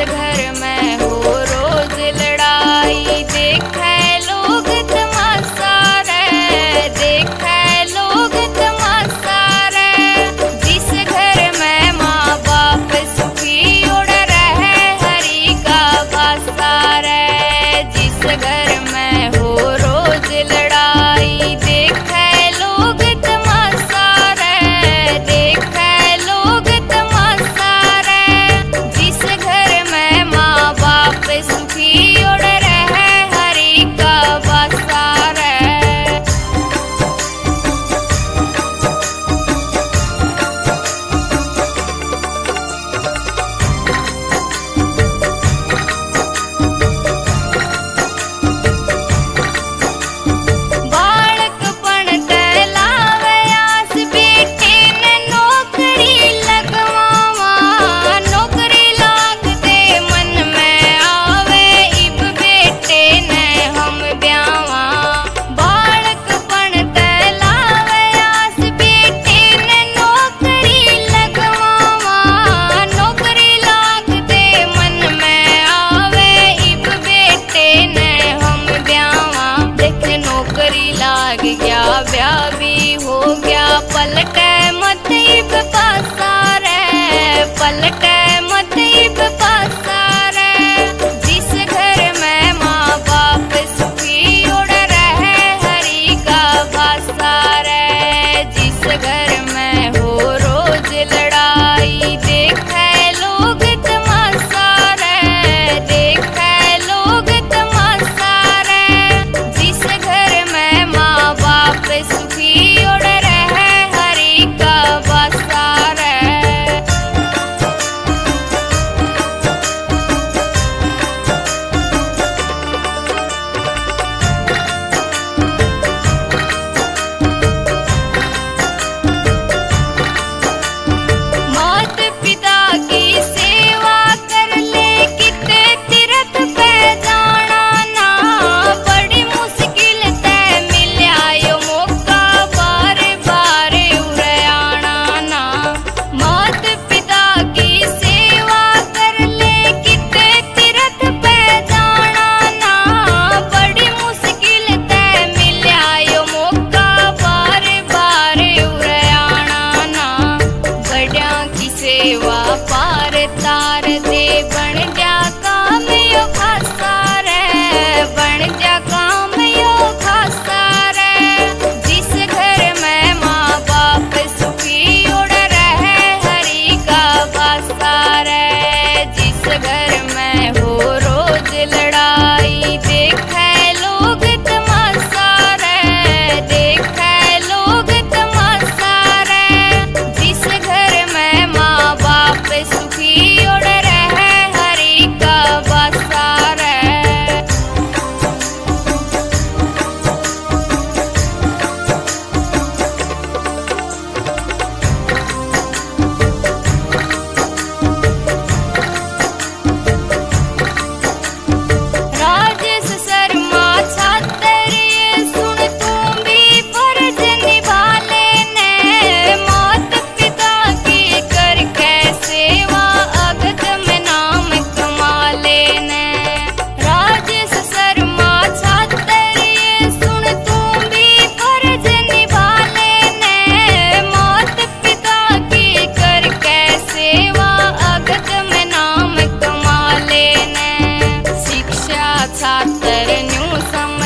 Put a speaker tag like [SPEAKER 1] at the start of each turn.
[SPEAKER 1] घर में हो रोज लड़ाई, देखे लोग तमाशा रे, देखे लोग तमाशा रे। जिस घर में माँ बाप सुखी उड़ रहे हरि का भाषा रे, जिस घर में हो रोज लड़ाई, देखे लोग तमाशा रे, देखे लोग तमाशा रे। जिस घर में माँ बाप सुखी उड़ रहे हरि का भाषा रे। बालकपण कहलावे आस, बेटे ने नौकरी लगवावा, नौकरी लाग दे मन में आवे, इब बेटे ने हम ब्यावा। बालकपण कहलावे आस, बेटे ने नौकरी लगवावा, नौकरी लाग दे मन में आवे, इब बेटे ने हम ब्यावा। देख नौकरी लाग गया, ब्याह भी हो गया, पलटे मत इब पासा रे, पलटे मत इब पासा रे। जिस घर में माँ बाप सुखी उड़ रहे हरि का भाषा रे, जिस घर में हो रोज लड़ाई, देखे लोग तमाशा रे, देखे लोग तमाशा रे। जिस घर में माँ बाप सुखी उड़ रहे हरि का भाषा रे। मात पिता की सेवा कर ले, कितने तीर्थ पे जाना ना, बड़ी मुश्किल ते मिल्या यो मौका, बार बार उरे आना ना। मात पिता की सेवा कर ले, कितने तीर्थ पे जाना ना, बड़ी मुश्किल ते मिल्या यो मौका, बार बार उरे आना ना। बड़िया की सेवा पार तार दे, बन जा काम यो खासा रे, बन जा काम यो खासा रे। जिस घर में माँ बाप सुखी उड़ रहे हरि का भाषा रे, जिस घर में हो रोज लड़ाई, देखे लोग तमाशा रे, देखे लोग तमाशा रे। जिस घर में माँ बाप सुखी उड़ रहे हरि का भाषा रे। राजेश शर्मा छात्र ये सुन, तू भी फर्ज निभा लेने, मात पिता की करके सेवा, अगत में नाम कमा लेने। राजेश शर्मा छात्र ये सुन, तू भी फर्ज निभा लेने, मात पिता की करके सेवा, अगत में नाम कमा लेने। शिक्षा छात्र न्यू सम